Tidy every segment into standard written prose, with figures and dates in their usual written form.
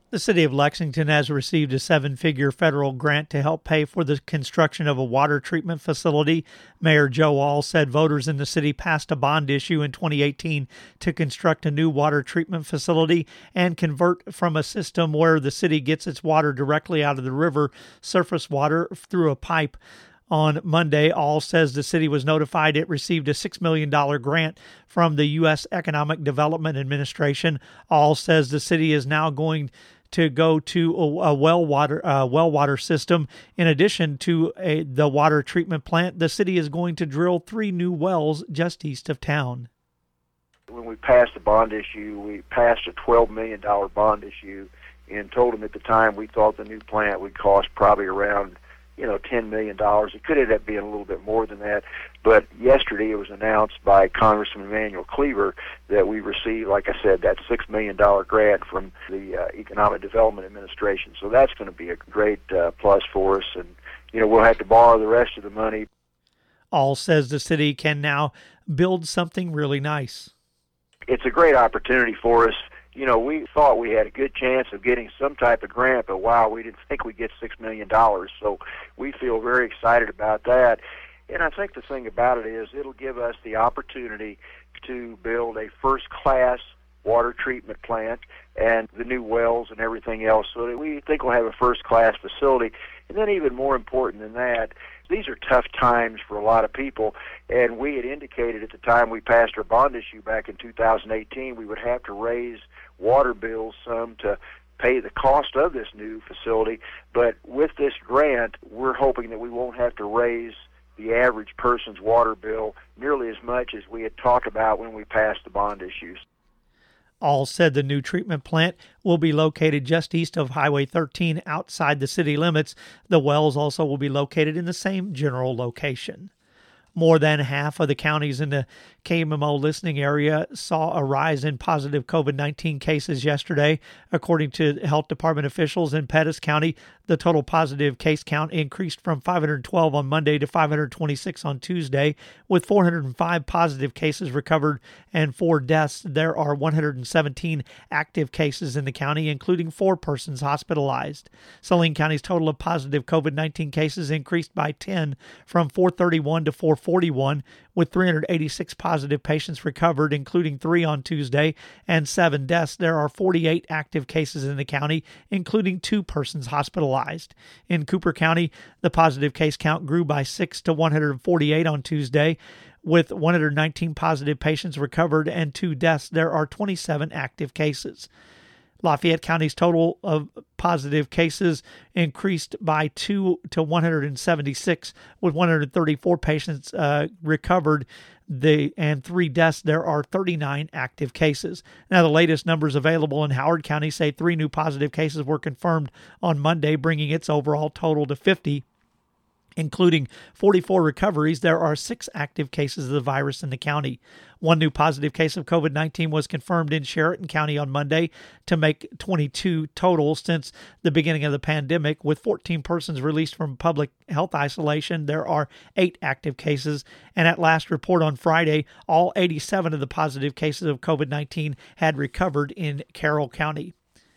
The city of Lexington has received a seven-figure federal grant to help pay for the construction of a water treatment facility. Mayor Joe Ahl said voters in the city passed a bond issue in 2018 to construct a new water treatment facility and convert from a system where the city gets its water directly out of the river surface water through a pipe. On Monday, Ahl says the city was notified it received a $6 million grant from the U.S. Economic Development Administration. Ahl says the city is now going to go to a well water system. In addition to the water treatment plant, the city is going to drill 3 new wells just east of town. When we passed the bond issue, we passed a $12 million bond issue and told them at the time we thought the new plant would cost probably around $10 million. It could end up being a little bit more than that. But yesterday it was announced by Congressman Emanuel Cleaver that we received, like I said, that $6 million grant from the Economic Development Administration. So that's going to be a great plus for us. And, we'll have to borrow the rest of the money. Ahl says the city can now build something really nice. It's a great opportunity for us. We thought we had a good chance of getting some type of grant, but wow, we didn't think we'd get $6 million. So we feel very excited about that. And I think the thing about it is it'll give us the opportunity to build a first-class water treatment plant and the new wells and everything else. So that we think we'll have a first-class facility. And then even more important than that, these are tough times for a lot of people, and we had indicated at the time we passed our bond issue back in 2018 we would have to raise water bills some to pay the cost of this new facility. But with this grant, we're hoping that we won't have to raise the average person's water bill nearly as much as we had talked about when we passed the bond issues. Ahl said the new treatment plant will be located just east of Highway 13 outside the city limits. The wells also will be located in the same general location. More than half of the counties in the KMMO listening area saw a rise in positive COVID-19 cases yesterday. According to health department officials in Pettis County, the total positive case count increased from 512 on Monday to 526 on Tuesday, with 405 positive cases recovered and 4 deaths. There are 117 active cases in the county, including 4 persons hospitalized. Saline County's total of positive COVID-19 cases increased by 10 from 431 to 441, with 386 positive patients recovered, including 3 on Tuesday, and 7 deaths. There are 48 active cases in the county, including 2 persons hospitalized. In Cooper County, the positive case count grew by 6 to 148 on Tuesday, with 119 positive patients recovered and 2 deaths. There are 27 active cases. Lafayette County's total of positive cases increased by 2 to 176, with 134 patients recovered and 3 deaths. There are 39 active cases. Now, the latest numbers available in Howard County say 3 new positive cases were confirmed on Monday, bringing its overall total to 50. Including 44 recoveries, there are 6 active cases of the virus in the county. 1 new positive case of COVID-19 was confirmed in Sheraton County on Monday to make 22 total since the beginning of the pandemic. With 14 persons released from public health isolation, there are 8 active cases. And at last report on Friday, all 87 of the positive cases of COVID-19 had recovered in Carroll County,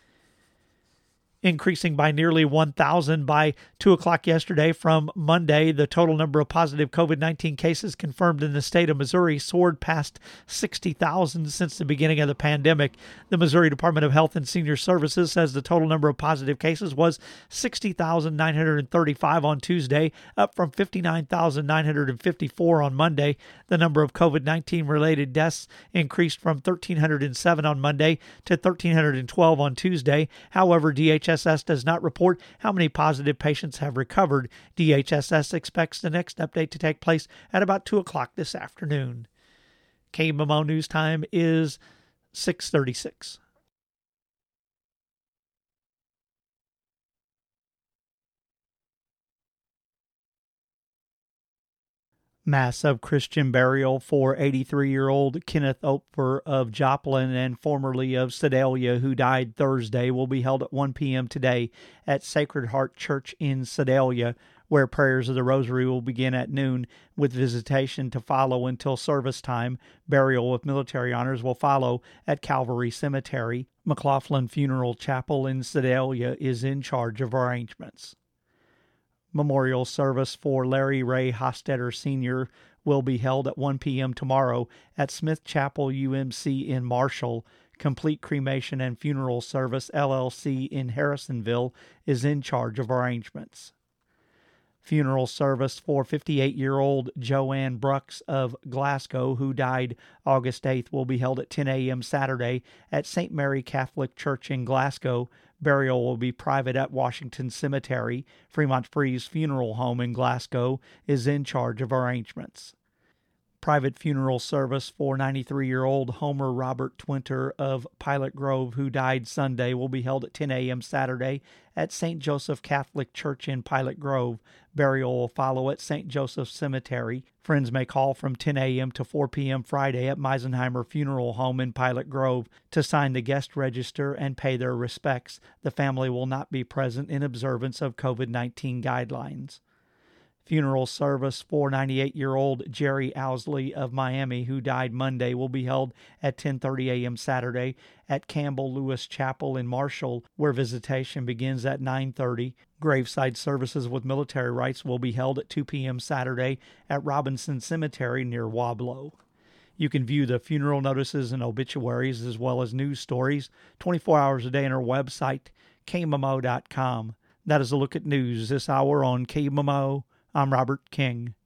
increasing by nearly 1,000 by 2 o'clock yesterday from Monday. The total number of positive COVID-19 cases confirmed in the state of Missouri soared past 60,000 since the beginning of the pandemic. The Missouri Department of Health and Senior Services says the total number of positive cases was 60,935 on Tuesday, up from 59,954 on Monday. The number of COVID-19 related deaths increased from 1,307 on Monday to 1,312 on Tuesday. However, DHS does not report how many positive patients have recovered. DHSS expects the next update to take place at about 2 o'clock this afternoon. KMMO News Time is 6:36. Mass of Christian burial for 83-year-old Kenneth Opfer of Joplin and formerly of Sedalia, who died Thursday, will be held at 1 p.m. today at Sacred Heart Church in Sedalia, where prayers of the Rosary will begin at noon, with visitation to follow until service time. Burial with military honors will follow at Calvary Cemetery. McLaughlin Funeral Chapel in Sedalia is in charge of arrangements. Memorial service for Larry Ray Hostetter Sr. will be held at 1 p.m. tomorrow at Smith Chapel UMC in Marshall. Complete Cremation and Funeral Service LLC in Harrisonville is in charge of arrangements. Funeral service for 58-year-old Joanne Brooks of Glasgow, who died August 8th, will be held at 10 a.m. Saturday at St. Mary Catholic Church in Glasgow. Burial will be private at Washington Cemetery. Fremont Free's Funeral Home in Glasgow is in charge of arrangements. Private funeral service for 93-year-old Homer Robert Twinter of Pilot Grove, who died Sunday, will be held at 10 a.m. Saturday at St. Joseph Catholic Church in Pilot Grove. Burial will follow at St. Joseph Cemetery. Friends may call from 10 a.m. to 4 p.m. Friday at Meisenheimer Funeral Home in Pilot Grove to sign the guest register and pay their respects. The family will not be present in observance of COVID-19 guidelines. Funeral service for 98-year-old Jerry Owsley of Miami, who died Monday, will be held at 10:30 a.m. Saturday at Campbell Lewis Chapel in Marshall, where visitation begins at 9:30. Graveside services with military rites will be held at 2 p.m. Saturday at Robinson Cemetery near Wablo. You can view the funeral notices and obituaries as well as news stories 24 hours a day on our website, KMMO.com. That is a look at news this hour on KMMO. I'm Robert King.